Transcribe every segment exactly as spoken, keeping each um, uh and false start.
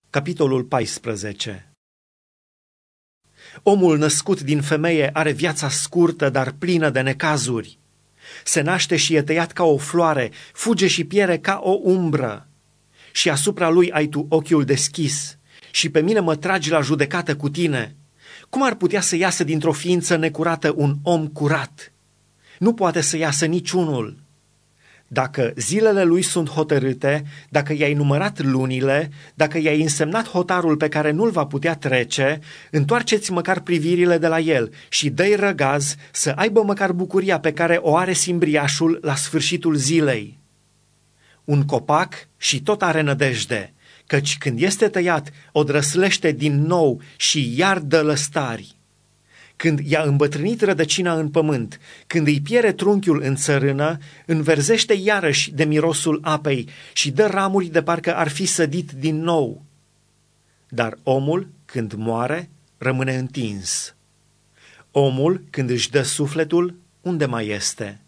Capitolul paisprezece. Omul născut din femeie are viața scurtă, dar plină de necazuri. Se naște și e tăiat ca o floare, fuge și piere ca o umbră. Și asupra lui ai tu ochiul deschis și pe mine mă tragi la judecată cu tine. Cum ar putea să iasă dintr-o ființă necurată un om curat? Nu poate să iasă niciunul. Dacă zilele lui sunt hotărâte, dacă i-ai numărat lunile, dacă i-ai însemnat hotarul pe care nu-l va putea trece, întoarceți măcar privirile de la el și dă-i răgaz să aibă măcar bucuria pe care o are simbriașul la sfârșitul zilei. Un copac și tot are nădejde, căci când este tăiat, o drăslește din nou și iar dă lăstari. Când i-a îmbătrânit rădăcina în pământ, când îi piere trunchiul în țărână, înverzește iarăși de mirosul apei și dă ramuri de parcă ar fi sădit din nou. Dar omul, când moare, rămâne întins. Omul, când își dă sufletul, unde mai este?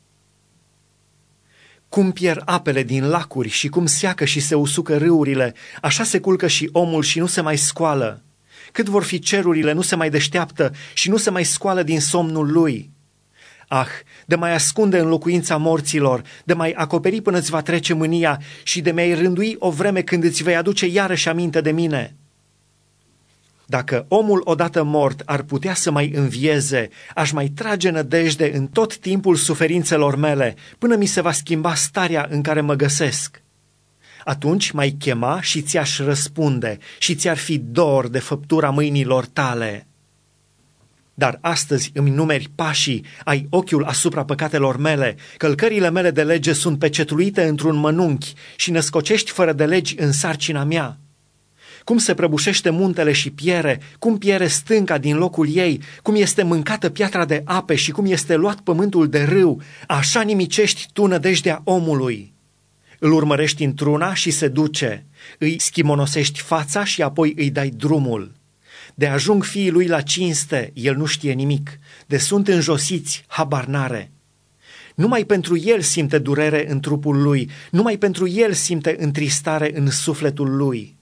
Cum pierd apele din lacuri și cum seacă și se usucă râurile, așa se culcă și omul și nu se mai scoală. Cât vor fi cerurile, nu se mai deșteaptă și nu se mai scoală din somnul lui. Ah, de mai ascunde în locuința morților, de mai acoperi până îți va trece mânia și de mai rândui o vreme când îți vei aduce iarăși aminte de mine. Dacă omul odată mort ar putea să mai învieze, aș mai trage nădejde în tot timpul suferințelor mele, până mi se va schimba starea în care mă găsesc. Atunci m-ai chema și ți-aș răspunde și ți-ar fi dor de făptura mâinilor tale. Dar astăzi îmi numeri pașii, ai ochiul asupra păcatelor mele, călcările mele de lege sunt pecetluite într-un mănunchi și născocești fără de legi în sarcina mea. Cum se prăbușește muntele și piere, cum piere stânca din locul ei, cum este mâncată piatra de ape și cum este luat pământul de râu, așa nimicești tu nădejdea omului. Îl urmărești într-una și se duce, îi schimonosești fața și apoi îi dai drumul. De ajung fiii lui la cinste, el nu știe nimic, de sunt înjosiți, habar n-are. Numai pentru el simte durere în trupul lui, numai pentru el simte întristare în sufletul lui.